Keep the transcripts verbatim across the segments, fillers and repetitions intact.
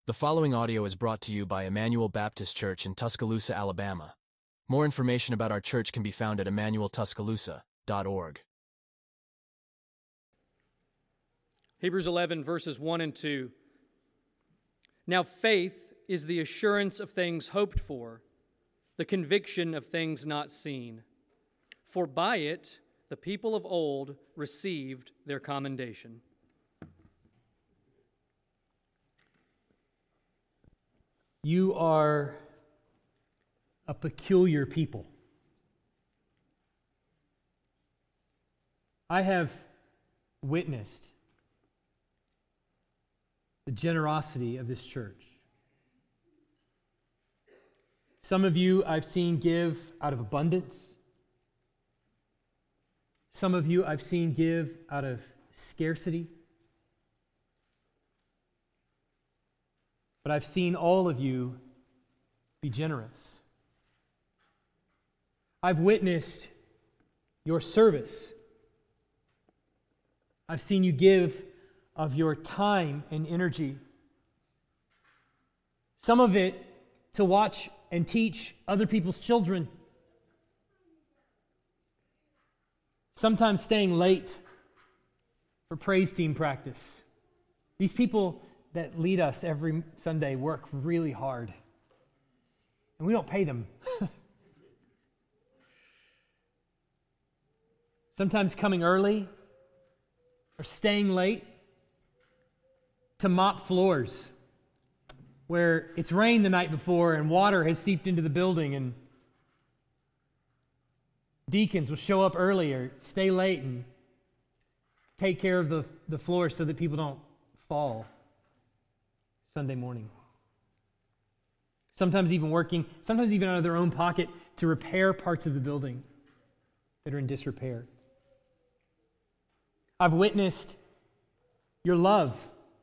The following audio is brought to you by Emmanuel Baptist Church in Tuscaloosa, Alabama. More information about our church can be found at emmanuel tuscaloosa dot org. Hebrews eleven, verses one and two. Now faith is the assurance of things hoped for, the conviction of things not seen. For by it the people of old received their commendation. You are a peculiar people. I have witnessed the generosity of this church. Some of you I've seen give out of abundance. Some of you I've seen give out of scarcity. But I've seen all of you be generous. I've witnessed your service. I've seen you give of your time and energy. Some of it to watch and teach other people's children. Sometimes staying late for praise team practice. These people that lead us every Sunday work really hard. And we don't pay them. Sometimes coming early or staying late to mop floors where it's rained the night before and water has seeped into the building, and deacons will show up early or stay late and take care of the, the floor so that people don't fall Sunday morning. Sometimes even working, sometimes even out of their own pocket to repair parts of the building that are in disrepair. I've witnessed your love.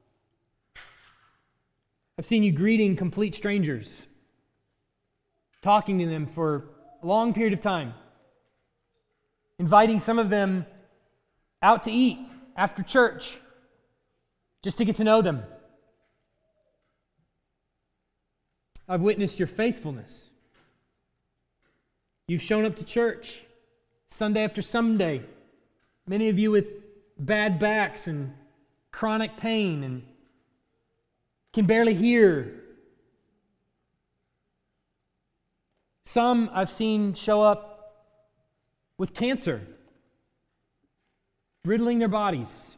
I've seen you greeting complete strangers, talking to them for a long period of time, inviting some of them out to eat after church just to get to know them. I've witnessed your faithfulness. You've shown up to church Sunday after Sunday. Many of you with bad backs and chronic pain and can barely hear. Some I've seen show up with cancer, riddling their bodies,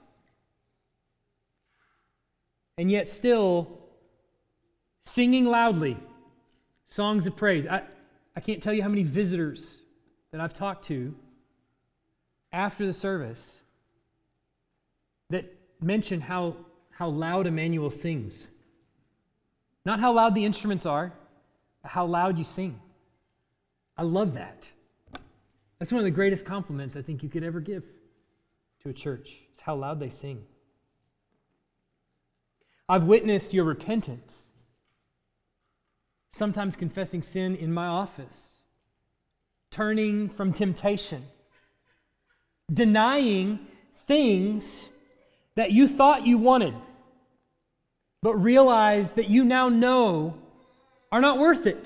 and yet still singing loudly songs of praise. I, I can't tell you how many visitors that I've talked to after the service that mention how, how loud Emmanuel sings. Not how loud the instruments are, but how loud you sing. I love that. That's one of the greatest compliments I think you could ever give to a church. It's how loud they sing. I've witnessed your repentance. Sometimes confessing sin in my office, turning from temptation, denying things that you thought you wanted, but realize that you now know are not worth it,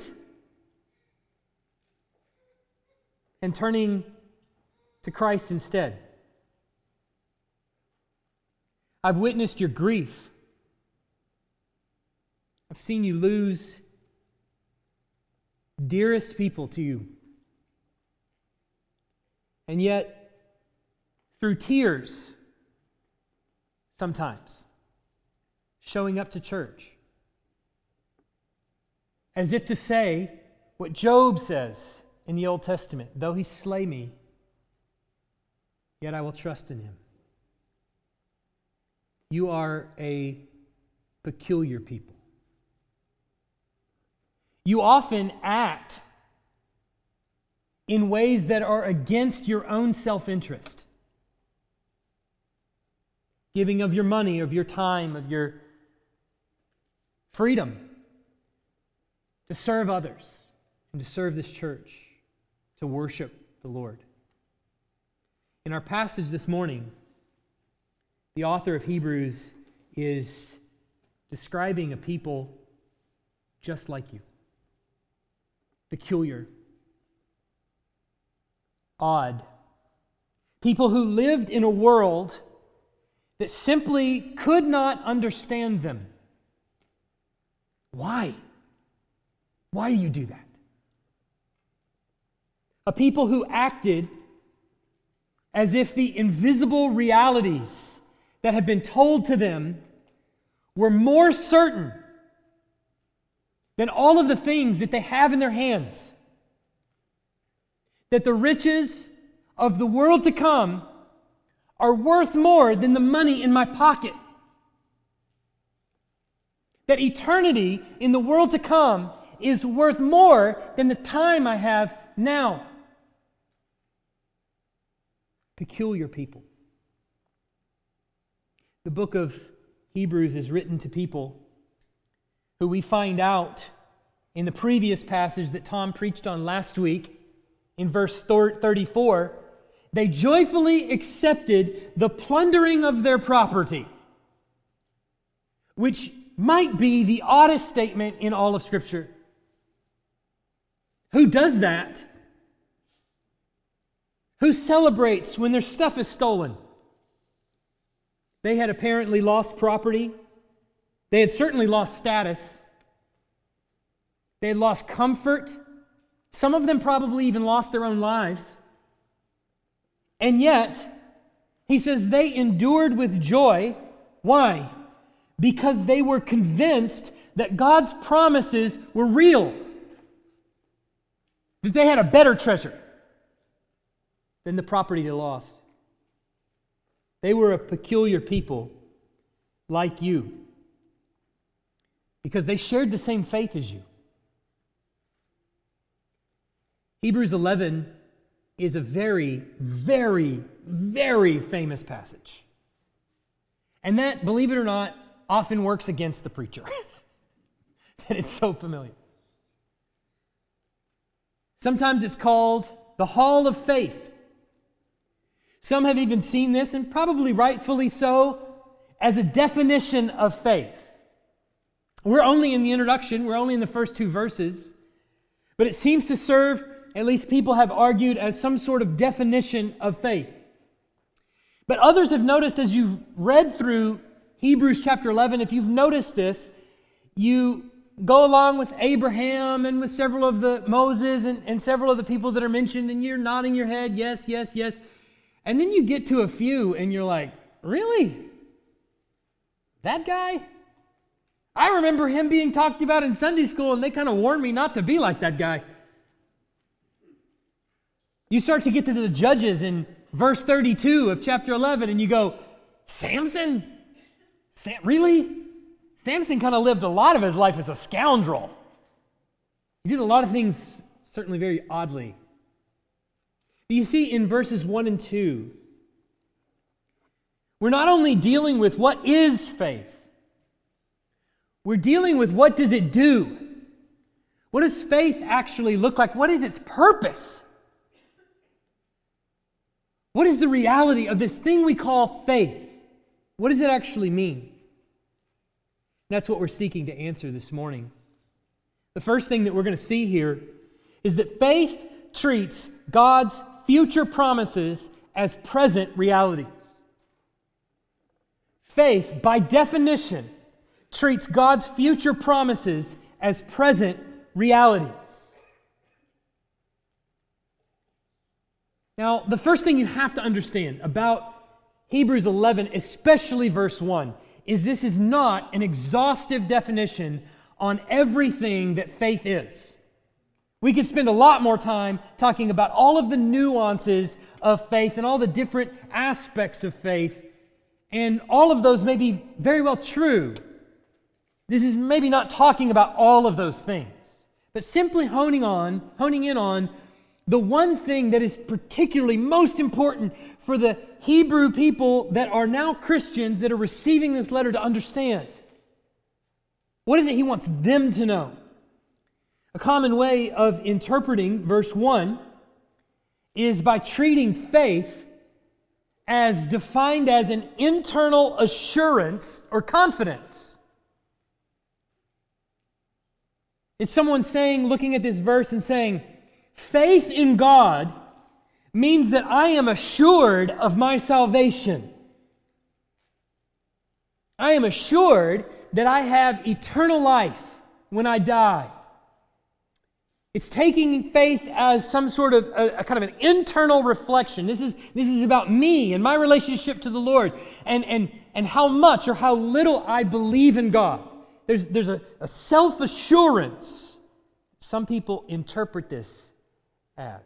and turning to Christ instead. I've witnessed your grief. I've seen you lose dearest people to you. And yet, through tears, sometimes, showing up to church, as if to say what Job says in the Old Testament, though he slay me, yet I will trust in him. You are a peculiar people. You often act in ways that are against your own self-interest. Giving of your money, of your time, of your freedom to serve others and to serve this church, to worship the Lord. In our passage this morning, the author of Hebrews is describing a people just like you. Peculiar. Odd. People who lived in a world that simply could not understand them. Why? Why do you do that? A people who acted as if the invisible realities that had been told to them were more certain than all of the things that they have in their hands. That the riches of the world to come are worth more than the money in my pocket. That eternity in the world to come is worth more than the time I have now. Peculiar people. The book of Hebrews is written to people who we find out in the previous passage that Tom preached on last week, in verse thirty-four, they joyfully accepted the plundering of their property, which might be the oddest statement in all of Scripture. Who does that? Who celebrates when their stuff is stolen? They had apparently lost property. They had certainly lost status. They had lost comfort. Some of them probably even lost their own lives. And yet, he says they endured with joy. Why? Because they were convinced that God's promises were real. That they had a better treasure than the property they lost. They were a peculiar people like you because they shared the same faith as you. Hebrews eleven is a very, very, very famous passage. And that, believe it or not, often works against the preacher. That it's so familiar. Sometimes it's called the Hall of Faith. Some have even seen this, and probably rightfully so, as a definition of faith. We're only in the introduction, we're only in the first two verses, but it seems to serve, at least people have argued, as some sort of definition of faith. But others have noticed as you've read through Hebrews chapter eleven, if you've noticed this, you go along with Abraham and with several of the Moses and, and several of the people that are mentioned, and you're nodding your head, yes, yes, yes. And then you get to a few and you're like, really? That guy? I remember him being talked about in Sunday school, and they kind of warned me not to be like that guy. You start to get to the Judges in verse thirty-two of chapter eleven, and you go, Samson? Sam, really? Samson kind of lived a lot of his life as a scoundrel. He did a lot of things certainly very oddly. But you see, in verses one and two, we're not only dealing with what is faith, we're dealing with what does it do? What does faith actually look like? What is its purpose? What is the reality of this thing we call faith? What does it actually mean? That's what we're seeking to answer this morning. The first thing that we're going to see here is that faith treats God's future promises as present realities. Faith, by definition, treats God's future promises as present realities. Now, the first thing you have to understand about Hebrews eleven, especially verse one, is this is not an exhaustive definition on everything that faith is. We could spend a lot more time talking about all of the nuances of faith and all the different aspects of faith, and all of those may be very well true. This is maybe not talking about all of those things, but simply honing on, honing in on the one thing that is particularly most important for the Hebrew people that are now Christians that are receiving this letter to understand. What is it he wants them to know? A common way of interpreting verse one is by treating faith as defined as an internal assurance or confidence It's someone saying, looking at this verse and saying, faith in God means that I am assured of my salvation. I am assured that I have eternal life when I die. It's taking faith as some sort of a, a kind of an internal reflection. This is, this is about me and my relationship to the Lord and, and, and how much or how little I believe in God. There's, there's a, a self-assurance. Some people interpret this as.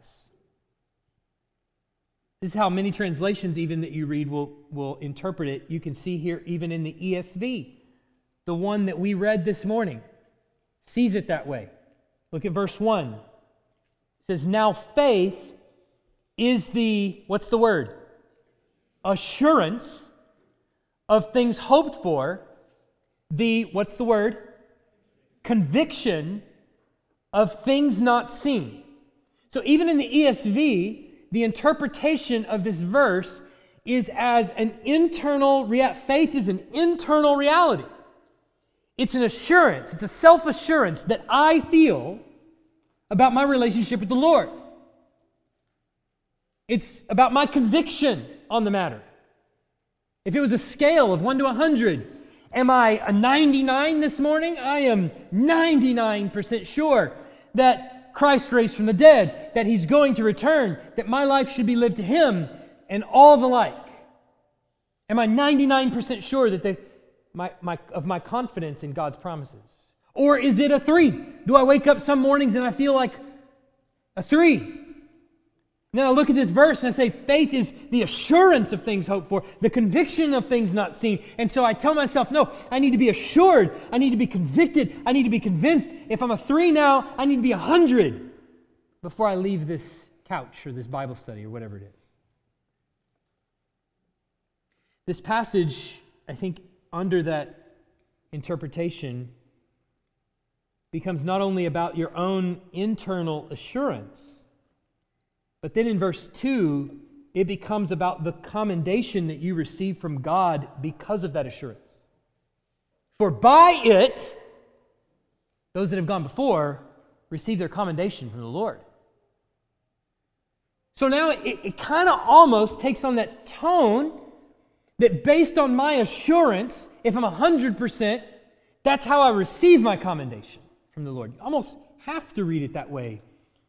This is how many translations even that you read will, will interpret it. You can see here even in the E S V, the one that we read this morning, sees it that way. Look at verse one. It says, now faith is the, what's the word? Assurance of things hoped for. The, what's the word? Conviction of things not seen. So even in the E S V, the interpretation of this verse is as an internal, rea- faith is an internal reality. It's an assurance, it's a self-assurance that I feel about my relationship with the Lord. It's about my conviction on the matter. If it was a scale of one to one hundred, am I a ninety-nine this morning? I am ninety-nine percent sure that Christ raised from the dead, that He's going to return, that my life should be lived to Him, and all the like. Am I ninety-nine percent sure that the, my, my, of my confidence in God's promises? Or is it a three? Do I wake up some mornings and I feel like a three? And then I look at this verse and I say, faith is the assurance of things hoped for, the conviction of things not seen. And so I tell myself, no, I need to be assured. I need to be convicted. I need to be convinced. If I'm a three now, I need to be a hundred before I leave this couch or this Bible study or whatever it is. This passage, I think, under that interpretation becomes not only about your own internal assurance, but then in verse two, it becomes about the commendation that you receive from God because of that assurance. For by it, those that have gone before receive their commendation from the Lord. So now it, it kind of almost takes on that tone that based on my assurance, if I'm one hundred percent, that's how I receive my commendation from the Lord. You almost have to read it that way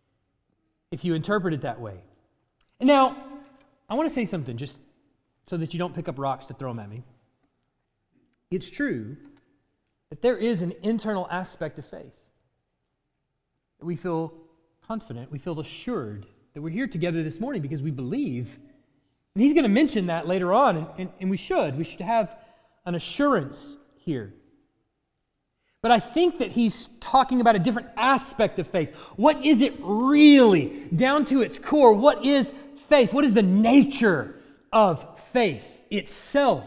if you interpret it that way. And now, I want to say something just so that you don't pick up rocks to throw them at me. It's true that there is an internal aspect of faith. We feel confident, we feel assured that we're here together this morning because we believe. And he's going to mention that later on, and, and, and we should. We should have an assurance here. But I think that he's talking about a different aspect of faith. What is it really, down to its core? What is faith? What is the nature of faith itself?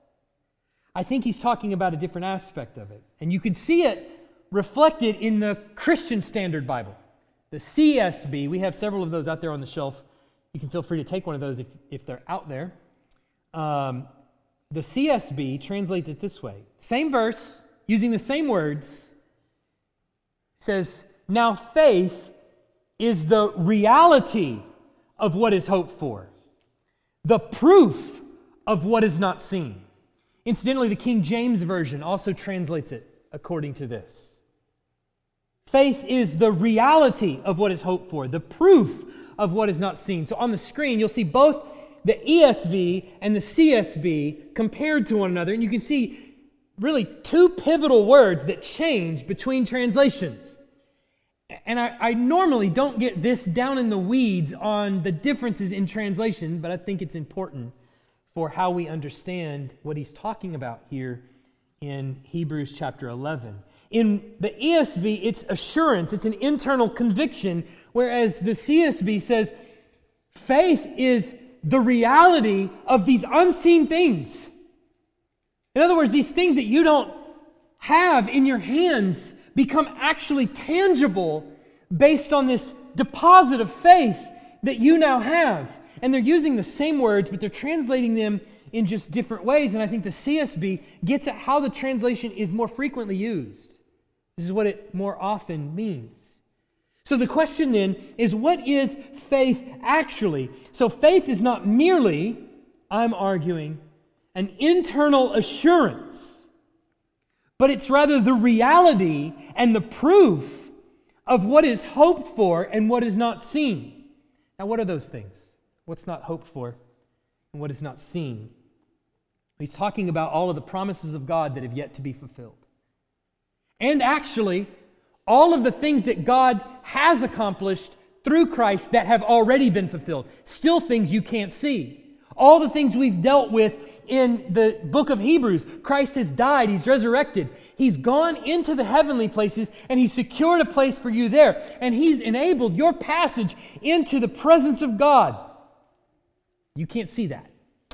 I think he's talking about a different aspect of it. And you can see it reflected in the Christian Standard Bible, the C S B. We have several of those out there on the shelf. You can feel free to take one of those if, if they're out there. Um, the C S B translates it this way. Same verse, using the same words, says, now faith is the reality of what is hoped for, the proof of what is not seen. Incidentally, the King James Version also translates it according to this. Faith is the reality of what is hoped for, the proof of what is not seen. So on the screen, you'll see both the E S V and the C S B compared to one another, and you can see really two pivotal words that change between translations. And I, I normally don't get this down in the weeds on the differences in translation, but I think it's important for how we understand what he's talking about here in Hebrews chapter eleven. In the E S V, it's assurance, it's an internal conviction, whereas the C S B says faith is the reality of these unseen things. In other words, these things that you don't have in your hands become actually tangible based on this deposit of faith that you now have. And they're using the same words, but they're translating them in just different ways. And I think the C S B gets at how the translation is more frequently used. This is what it more often means. So the question then is, what is faith actually? So faith is not merely, I'm arguing, an internal assurance, but it's rather the reality and the proof of what is hoped for and what is not seen. Now, what are those things? What's not hoped for and what is not seen? He's talking about all of the promises of God that have yet to be fulfilled. And actually, all of the things that God has accomplished through Christ that have already been fulfilled. Still things you can't see. All the things we've dealt with in the book of Hebrews. Christ has died, He's resurrected. He's gone into the heavenly places and He's secured a place for you there. And He's enabled your passage into the presence of God. You can't see that.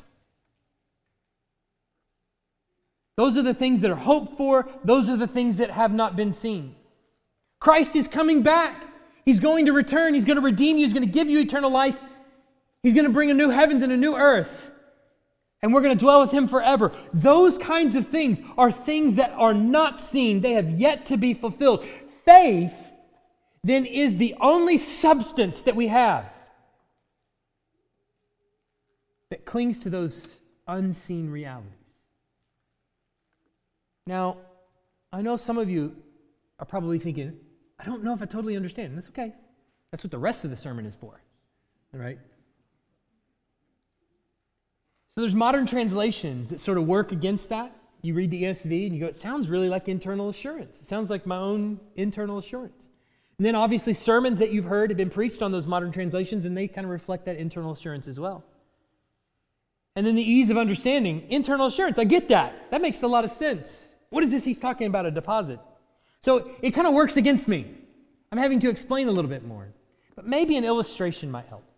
Those are the things that are hoped for. Those are the things that have not been seen. Christ is coming back. He's going to return. He's going to redeem you. He's going to give you eternal life. He's going to bring a new heavens and a new earth. And we're going to dwell with Him forever. Those kinds of things are things that are not seen. They have yet to be fulfilled. Faith, then, is the only substance that we have that clings to those unseen realities. Now, I know some of you are probably thinking, I don't know if I totally understand. And that's okay. That's what the rest of the sermon is for. All right? So there's modern translations that sort of work against that. You read the E S V and you go, it sounds really like internal assurance. It sounds like my own internal assurance. And then obviously sermons that you've heard have been preached on those modern translations, and they kind of reflect that internal assurance as well. And then the ease of understanding, internal assurance, I get that. That makes a lot of sense. What is this he's talking about, a deposit? So it kind of works against me. I'm having to explain a little bit more. But maybe an illustration might help.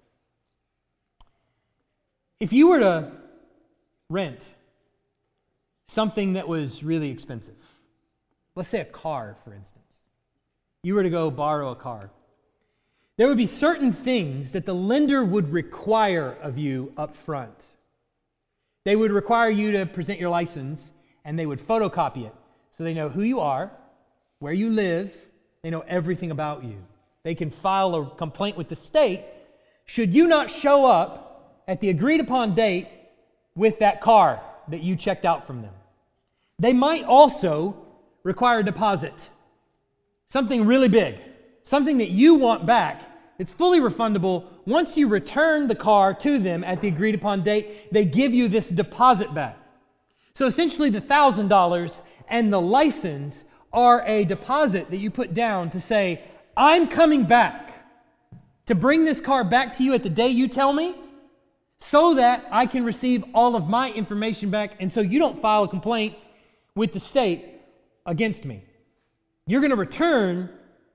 If you were to rent something that was really expensive, let's say a car, for instance. You were to go borrow a car. There would be certain things that the lender would require of you up front. They would require you to present your license, and they would photocopy it so they know who you are, where you live, they know everything about you. They can file a complaint with the state should you not show up at the agreed upon date with that car that you checked out from them. They might also require a deposit, something really big, something that you want back. It's fully refundable. Once you return the car to them at the agreed upon date, they give you this deposit back. So essentially the one thousand dollars and the license are a deposit that you put down to say, I'm coming back to bring this car back to you at the day you tell me so that I can receive all of my information back and so you don't file a complaint with the state against me. You're going to return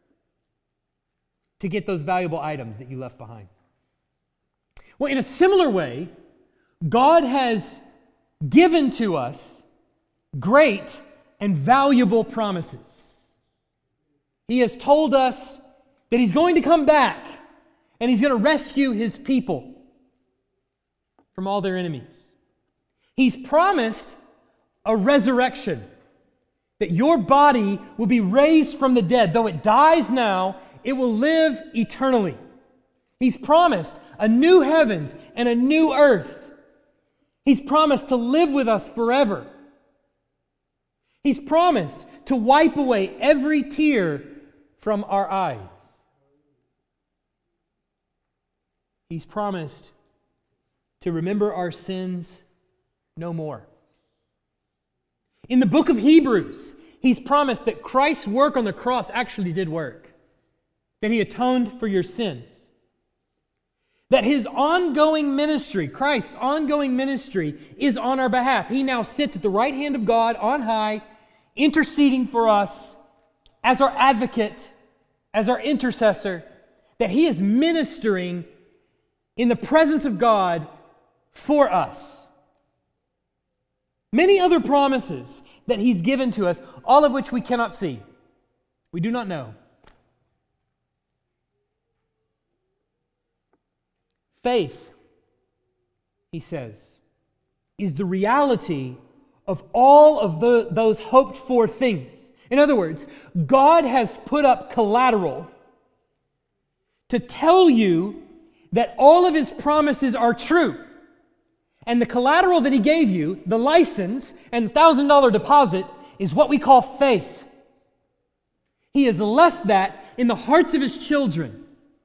to get those valuable items that you left behind. Well, in a similar way, God has given to us great and valuable promises. He has told us that He's going to come back and He's going to rescue His people from all their enemies. He's promised a resurrection, that your body will be raised from the dead. Though it dies now, it will live eternally. He's promised a new heavens and a new earth. He's promised to live with us forever. He's promised to wipe away every tear from our eyes. He's promised to remember our sins no more. In the book of Hebrews, He's promised that Christ's work on the cross actually did work, that He atoned for your sins, that His ongoing ministry, Christ's ongoing ministry, is on our behalf. He now sits at the right hand of God on high, interceding for us as our advocate, as our intercessor, that He is ministering in the presence of God for us. Many other promises that He's given to us, all of which we cannot see. We do not know. Faith, he says, is the reality of all of the, those hoped for things. In other words, God has put up collateral to tell you that all of His promises are true. And the collateral that He gave you, the license and one thousand dollars deposit, is what we call faith. He has left that in the hearts of His children.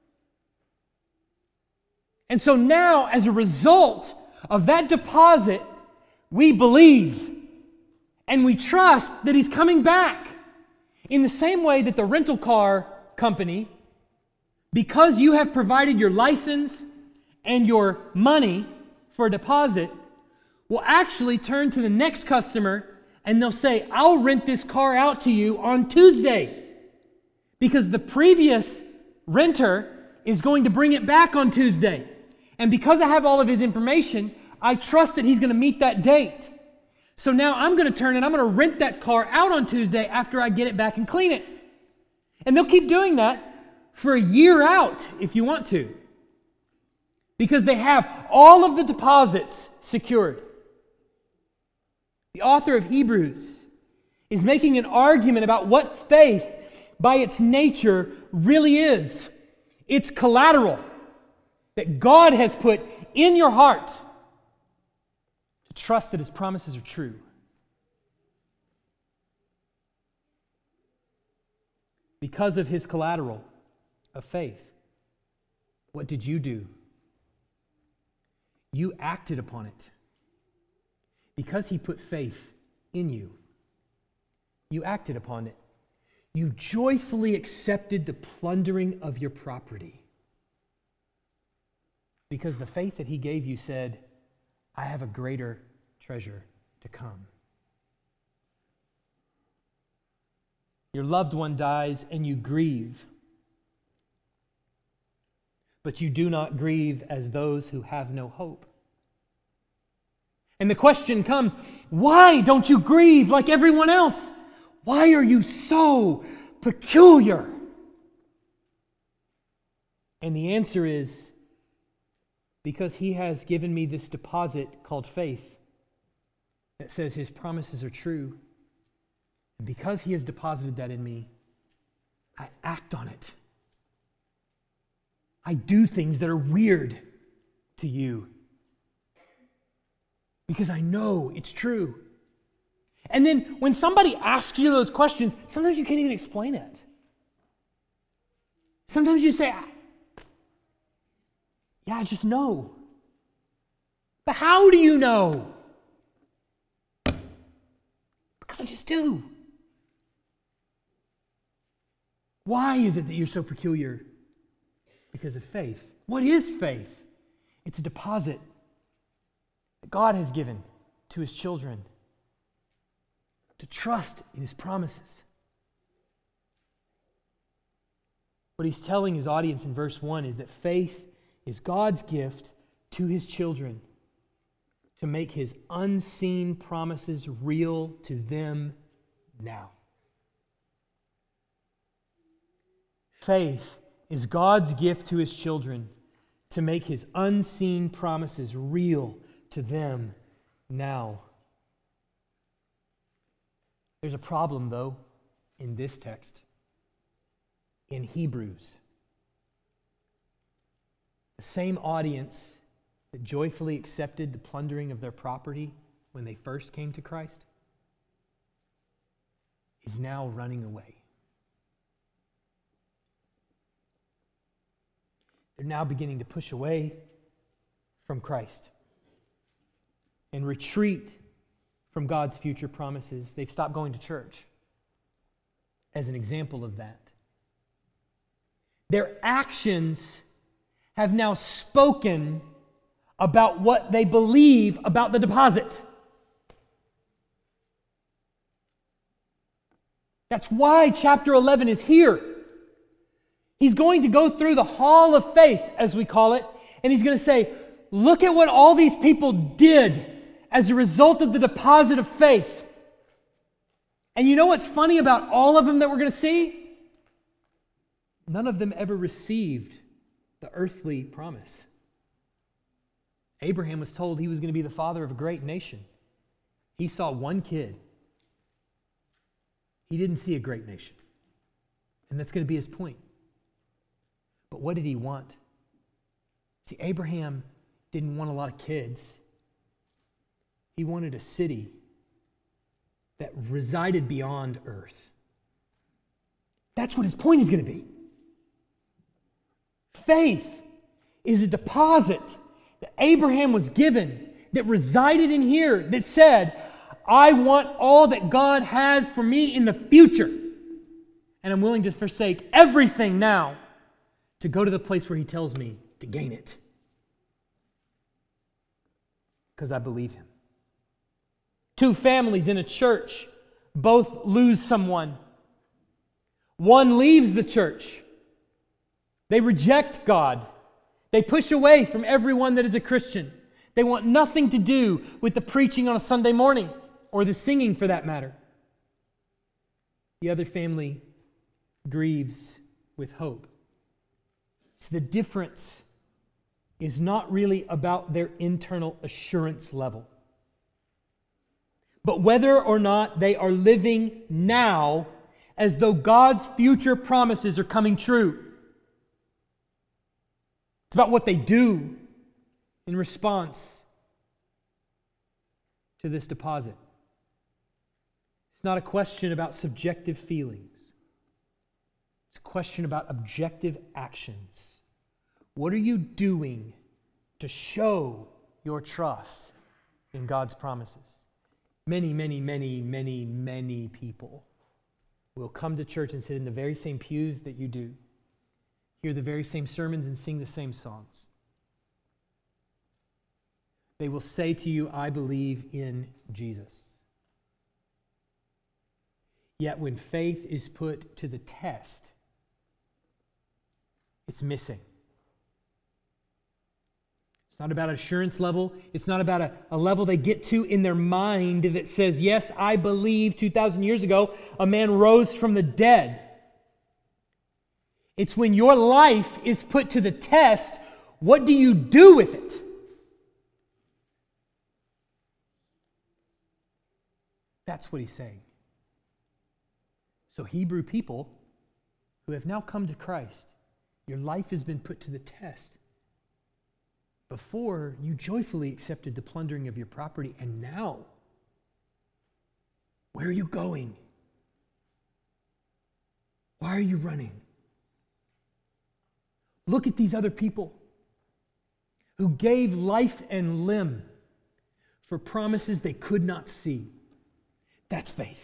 And so now, as a result of that deposit, we believe and we trust that He's coming back. In the same way that the rental car company, because you have provided your license and your money for a deposit, will actually turn to the next customer and they'll say, I'll rent this car out to you on Tuesday, because the previous renter is going to bring it back on Tuesday. And because I have all of his information, I trust that he's going to meet that date. So now I'm going to turn and I'm going to rent that car out on Tuesday after I get it back and clean it. And they'll keep doing that for a year out if you want to, because they have all of the deposits secured. The author of Hebrews is making an argument about what faith by its nature really is. It's collateral that God has put in your heart to trust that His promises are true. Because of His collateral of faith, what did you do? You acted upon it. Because He put faith in you, you acted upon it. You joyfully accepted the plundering of your property. Because the faith that He gave you said, I have a greater treasure to come. Your loved one dies and you grieve. But you do not grieve as those who have no hope. And the question comes, why don't you grieve like everyone else? Why are you so peculiar? And the answer is, because He has given me this deposit called faith that says His promises are true. And because He has deposited that in me, I act on it. I do things that are weird to you because I know it's true. And then when somebody asks you those questions, sometimes you can't even explain it. Sometimes you say, yeah, I just know. But how do you know? Because I just do. Why is it that you're so peculiar? Because of faith. What is faith? It's a deposit that God has given to His children to trust in His promises. What He's telling His audience in verse one is that faith is God's gift to His children to make His unseen promises real to them now. Faith is God's gift to His children to make His unseen promises real to them now. There's a problem, though, in this text. In Hebrews, the same audience that joyfully accepted the plundering of their property when they first came to Christ is now running away. They're now beginning to push away from Christ and retreat from God's future promises. They've stopped going to church as an example of that. Their actions have now spoken about what they believe about the deposit. That's why chapter eleven is here. He's going to go through the hall of faith, as we call it, and he's going to say, look at what all these people did as a result of the deposit of faith. And you know what's funny about all of them that we're going to see? None of them ever received the earthly promise. Abraham was told he was going to be the father of a great nation. He saw one kid. He didn't see a great nation. And that's going to be his point. But what did he want? See, Abraham didn't want a lot of kids. He wanted a city that resided beyond earth. That's what his point is going to be. Faith is a deposit that Abraham was given that resided in here that said, I want all that God has for me in the future. And I'm willing to forsake everything now to go to the place where he tells me to gain it. Because I believe him. Two families in a church both lose someone. One leaves the church. They reject God. They push away from everyone that is a Christian. They want nothing to do with the preaching on a Sunday morning or the singing for that matter. The other family grieves with hope. So the difference is not really about their internal assurance level, but whether or not they are living now as though God's future promises are coming true. It's about what they do in response to this deposit. It's not a question about subjective feelings. It's a question about objective actions. What are you doing to show your trust in God's promises? Many, many, many, many, many people will come to church and sit in the very same pews that you do, hear the very same sermons and sing the same songs. They will say to you, I believe in Jesus. Yet when faith is put to the test, it's missing. It's not about assurance level. It's not about a, a level they get to in their mind that says, yes, I believe two thousand years ago a man rose from the dead. It's when your life is put to the test, what do you do with it? That's what he's saying. So Hebrew people who have now come to Christ, your life has been put to the test. Before, you joyfully accepted the plundering of your property, and now, where are you going? Why are you running? Look at these other people who gave life and limb for promises they could not see. That's faith.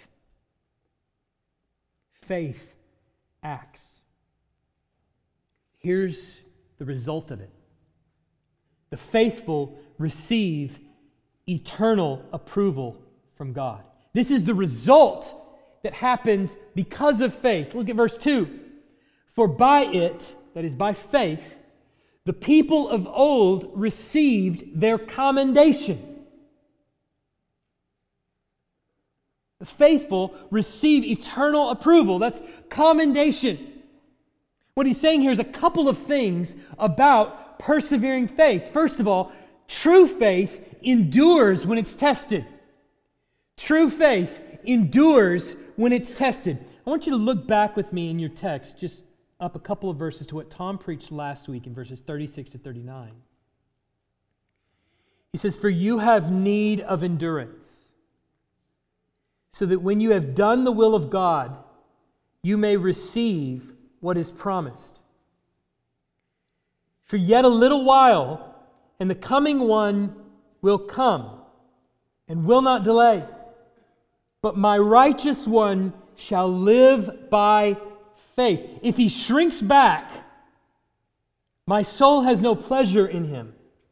Faith acts. Here's the result of it. The faithful receive eternal approval from God. This is the result that happens because of faith. Look at verse two. For by it, that is by faith, the people of old received their commendation. The faithful receive eternal approval. That's commendation. What he's saying here is a couple of things about persevering faith. First of all, true faith endures when it's tested. True faith endures when it's tested. I want you to look back with me in your text, just up a couple of verses to what Tom preached last week in verses thirty-six to thirty-nine. He says, for you have need of endurance, so that when you have done the will of God, you may receive what is promised. For yet a little while, and the coming one will come, and will not delay. But my righteous one shall live by faith. If he shrinks back, my soul has no pleasure in him.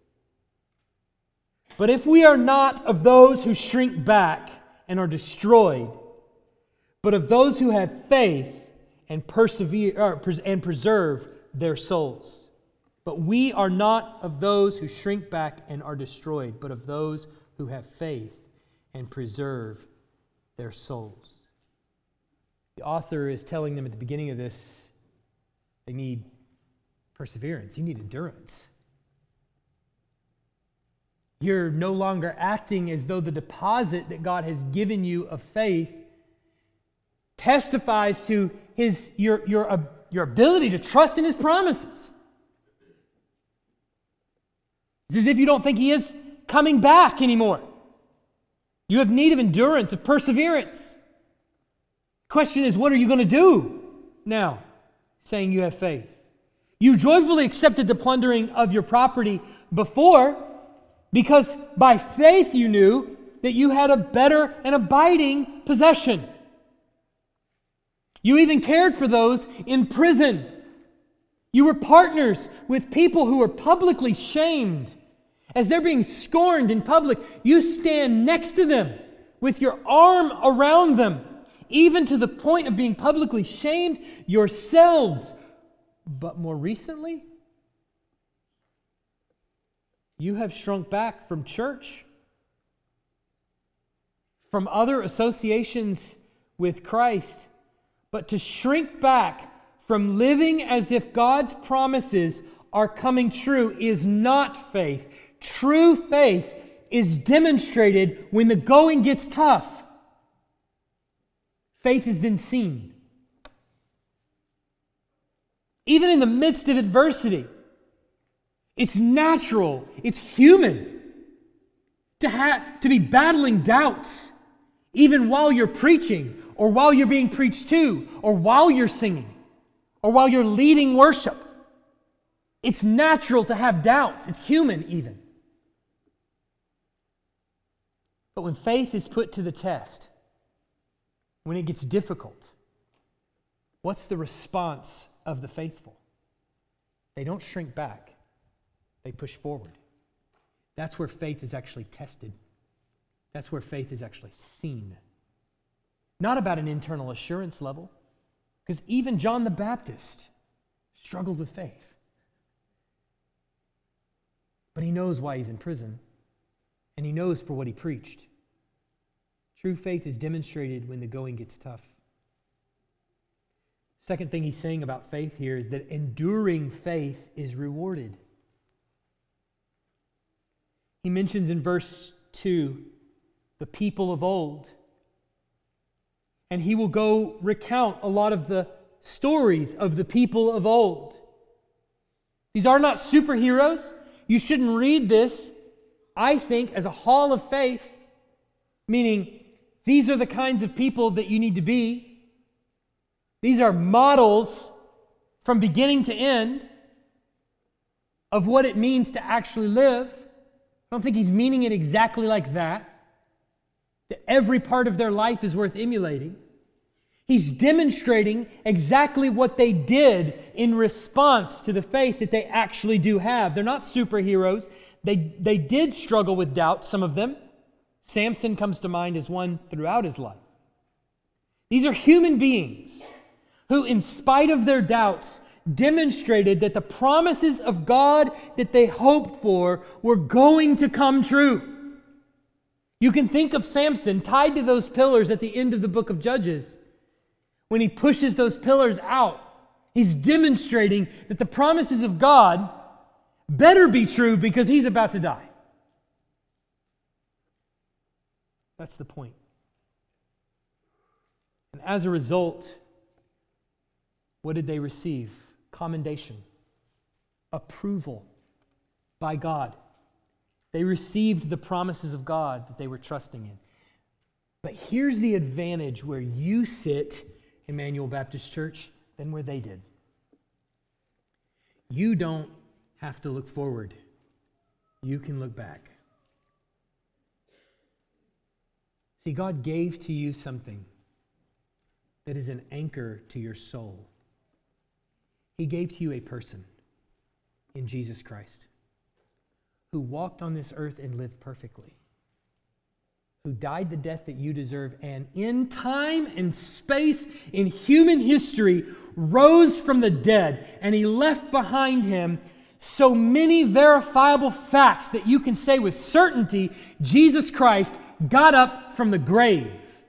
But if we are not of those who shrink back and are destroyed, but of those who have faith and persevere or, and preserve their souls. But we are not of those who shrink back and are destroyed, but of those who have faith and preserve their souls. The author is telling them at the beginning of this, they need perseverance. You need endurance. You're no longer acting as though the deposit that God has given you of faith testifies to his your your uh, your ability to trust in his promises. It's as if you don't think he is coming back anymore. You have need of endurance, of perseverance. The question is, what are you going to do now, saying you have faith? You joyfully accepted the plundering of your property before, because by faith you knew that you had a better and abiding possession. You even cared for those in prison. You were partners with people who were publicly shamed. As they're being scorned in public, you stand next to them with your arm around them, even to the point of being publicly shamed yourselves. But more recently, you have shrunk back from church, from other associations with Christ. But to shrink back from living as if God's promises are coming true is not faith. True faith is demonstrated when the going gets tough. Faith is then seen. Even in the midst of adversity, it's natural, it's human to have to be battling doubts, even while you're preaching, or while you're being preached to, or while you're singing, or while you're leading worship. It's natural to have doubts. It's human even. But when faith is put to the test, when it gets difficult, what's the response of the faithful? They don't shrink back. They push forward. That's where faith is actually tested. That's where faith is actually seen. Not about an internal assurance level, because even John the Baptist struggled with faith. But he knows why he's in prison, and he knows for what he preached. True faith is demonstrated when the going gets tough. Second thing he's saying about faith here is that enduring faith is rewarded. He mentions in verse two the people of old. And he will go recount a lot of the stories of the people of old. These are not superheroes. You shouldn't read this, I think, as a hall of faith, meaning these are the kinds of people that you need to be. These are models from beginning to end of what it means to actually live. I don't think he's meaning it exactly like that, that every part of their life is worth emulating. He's demonstrating exactly what they did in response to the faith that they actually do have. They're not superheroes. They, they did struggle with doubt, some of them. Samson comes to mind as one throughout his life. These are human beings who, in spite of their doubts, demonstrated that the promises of God that they hoped for were going to come true. You can think of Samson tied to those pillars at the end of the book of Judges. When he pushes those pillars out, he's demonstrating that the promises of God better be true because he's about to die. That's the point. And as a result, what did they receive? Commendation, approval by God. They received the promises of God that they were trusting in. But here's the advantage where you sit, Emmanuel Baptist Church, than where they did. You don't have to look forward. You can look back. See, God gave to you something that is an anchor to your soul. He gave to you a person in Jesus Christ who walked on this earth and lived perfectly, who died the death that you deserve, and in time and space in human history rose from the dead, and he left behind him so many verifiable facts that you can say with certainty Jesus Christ got up from the grave.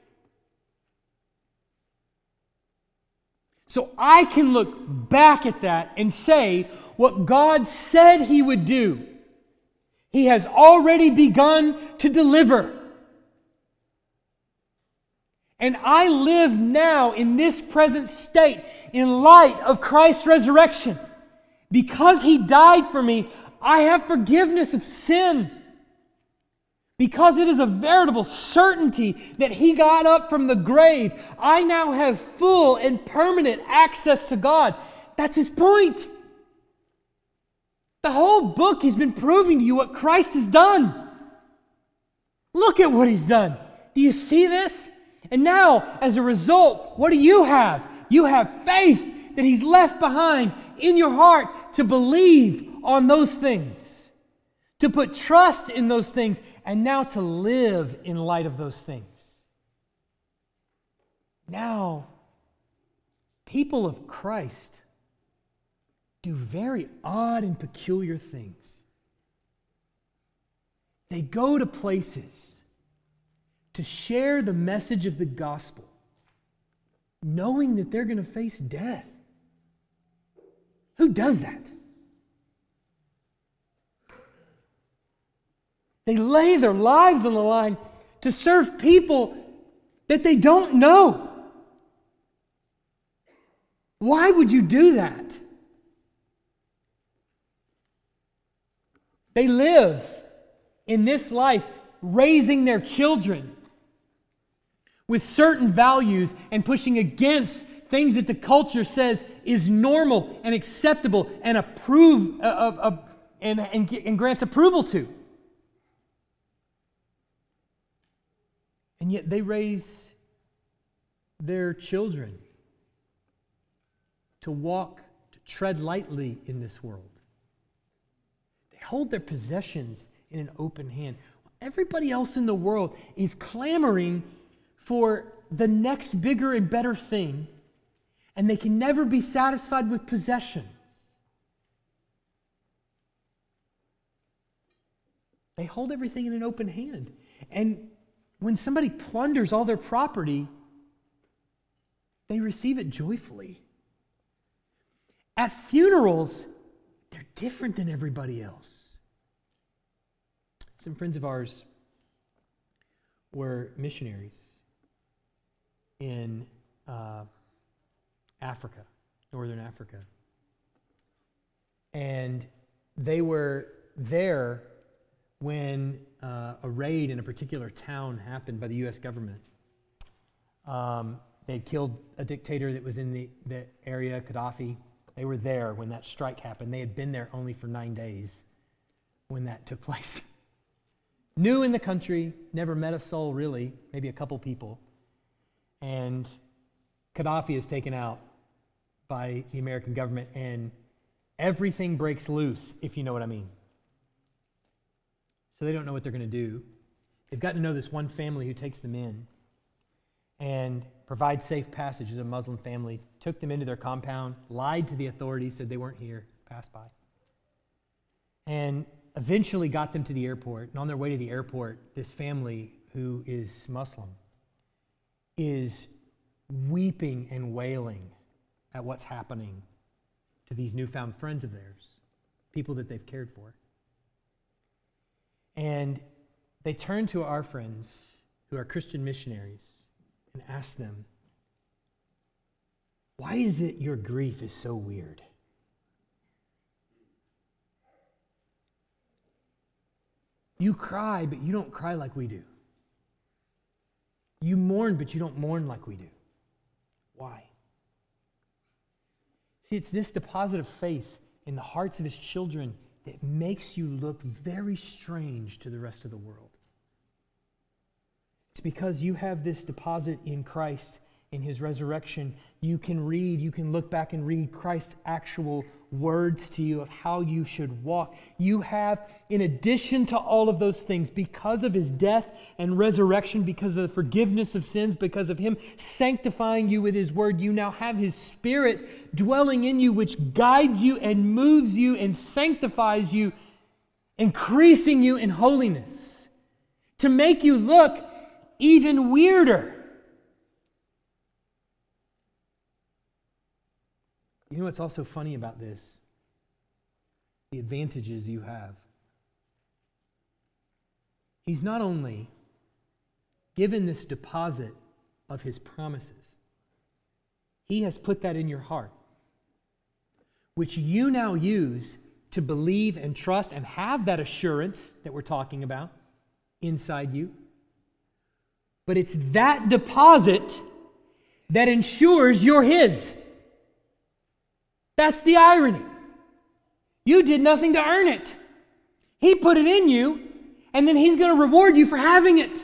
So I can look back at that and say what God said he would do, he has already begun to deliver. And I live now in this present state in light of Christ's resurrection. Because He died for me, I have forgiveness of sin. Because it is a veritable certainty that He got up from the grave, I now have full and permanent access to God. That's His point. The whole book He's been proving to you what Christ has done. Look at what He's done. Do you see this? And now, as a result, what do you have? You have faith that He's left behind in your heart to believe on those things, to put trust in those things, and now to live in light of those things. Now, people of Christ do very odd and peculiar things. They go to places to share the message of the gospel, knowing that they're going to face death. Who does that? They lay their lives on the line to serve people that they don't know. Why would you do that? They live in this life raising their children with certain values and pushing against things that the culture says is normal and acceptable and approve uh, uh, uh, and, and, and grants approval to. And yet they raise their children to walk, to tread lightly in this world. They hold their possessions in an open hand. Everybody else in the world is clamoring for the next bigger and better thing, and they can never be satisfied with possessions. They hold everything in an open hand. And when somebody plunders all their property, they receive it joyfully. At funerals, they're different than everybody else. Some friends of ours were missionaries in uh, Africa, Northern Africa. And they were there when uh, a raid in a particular town happened by the U S government. Um, they had killed a dictator that was in the, the area, Gaddafi. They were there when that strike happened. They had been there only for nine days when that took place. New in the country, never met a soul really, maybe a couple people. And Gaddafi is taken out by the American government, and everything breaks loose, if you know what I mean. So they don't know what they're going to do. They've gotten to know this one family who takes them in and provides safe passage. As a Muslim family, took them into their compound, lied to the authorities, said they weren't here, passed by. And eventually got them to the airport. And on their way to the airport, this family who is Muslim is weeping and wailing at what's happening to these newfound friends of theirs, people that they've cared for. And they turn to our friends who are Christian missionaries and ask them, why is it your grief is so weird? You cry, but you don't cry like we do. You mourn, but you don't mourn like we do. Why? See, it's this deposit of faith in the hearts of His children that makes you look very strange to the rest of the world. It's because you have this deposit in Christ, in His resurrection. You can read, you can look back and read Christ's actual words to you of how you should walk. You have, in addition to all of those things, because of His death and resurrection, because of the forgiveness of sins, because of Him sanctifying you with His word, you now have His Spirit dwelling in you, which guides you and moves you and sanctifies you, increasing you in holiness, to make you look even weirder. You know what's also funny about this? The advantages you have. He's not only given this deposit of his promises. He has put that in your heart, which you now use to believe and trust and have that assurance that we're talking about inside you. But it's that deposit that ensures you're his. That's the irony. You did nothing to earn it. He put it in you, and then he's going to reward you for having it.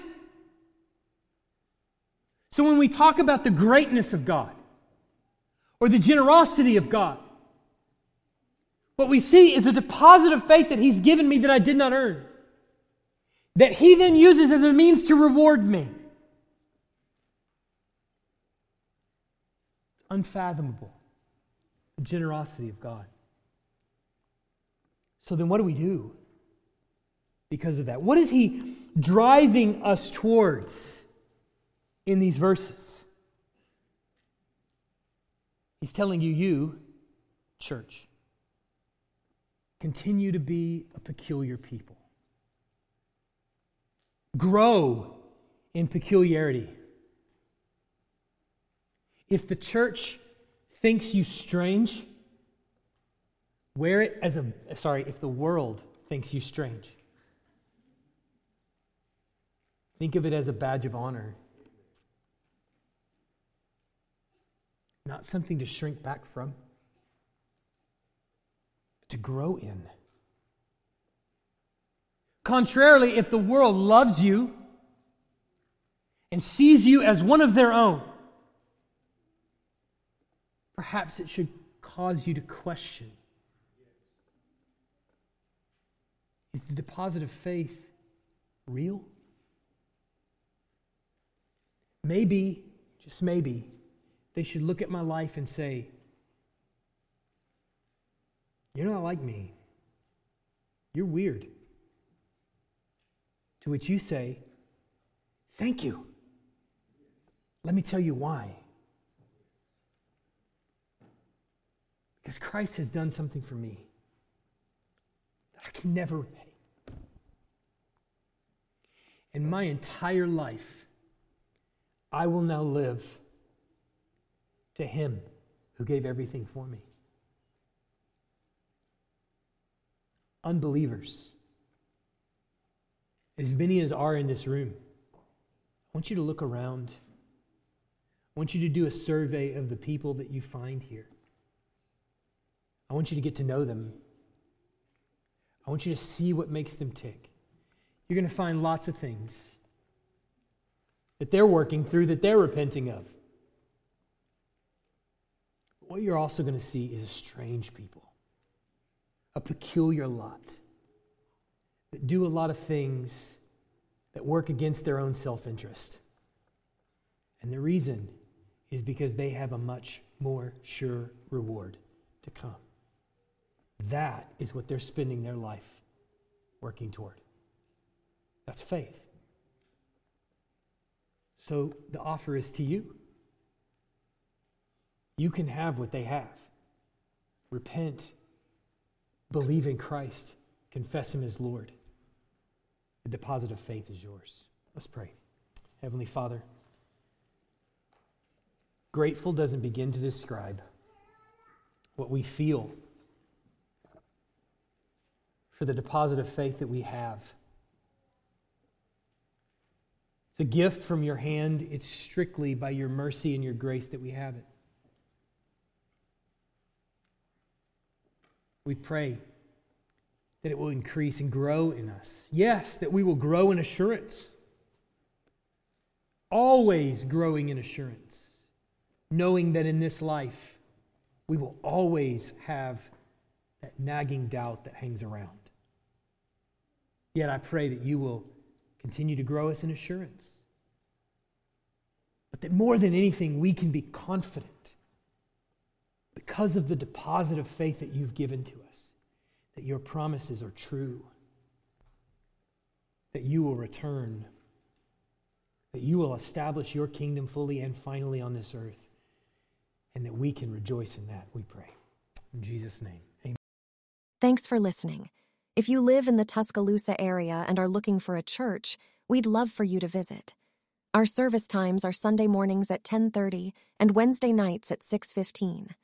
So when we talk about the greatness of God or the generosity of God, what we see is a deposit of faith that he's given me that I did not earn, that he then uses as a means to reward me. It's unfathomable, the generosity of God. So then what do we do because of that? What is he driving us towards in these verses? He's telling you, you, church, continue to be a peculiar people. Grow in peculiarity. If the church thinks you strange, wear it as a, sorry, if the world thinks you strange, think of it as a badge of honor. Not something to shrink back from, but to grow in. Contrarily, if the world loves you and sees you as one of their own, perhaps it should cause you to question, is the deposit of faith real? Maybe, just maybe, they should look at my life and say, "You're not like me. You're weird." To which you say, "Thank you. Let me tell you why. Because Christ has done something for me that I can never repay. In my entire life, I will now live to him who gave everything for me." Unbelievers, as many as are in this room, I want you to look around. I want you to do a survey of the people that you find here. I want you to get to know them. I want you to see what makes them tick. You're going to find lots of things that they're working through, that they're repenting of. What you're also going to see is a strange people, a peculiar lot that do a lot of things that work against their own self-interest. And the reason is because they have a much more sure reward to come. That is what they're spending their life working toward. That's faith. So the offer is to you. You can have what they have. Repent, believe in Christ, confess him as Lord. The deposit of faith is yours. Let's pray. Heavenly Father, grateful doesn't begin to describe what we feel for the deposit of faith that we have. It's a gift from your hand. It's strictly by your mercy and your grace that we have it. We pray that it will increase and grow in us. Yes, that we will grow in assurance. Always growing in assurance. Knowing that in this life, we will always have that nagging doubt that hangs around. Yet I pray that you will continue to grow us in assurance. But that more than anything, we can be confident because of the deposit of faith that you've given to us, that your promises are true, that you will return, that you will establish your kingdom fully and finally on this earth, and that we can rejoice in that, we pray. In Jesus' name, amen. Thanks for listening. If you live in the Tuscaloosa area and are looking for a church, we'd love for you to visit. Our service times are Sunday mornings at ten thirty and Wednesday nights at six fifteen.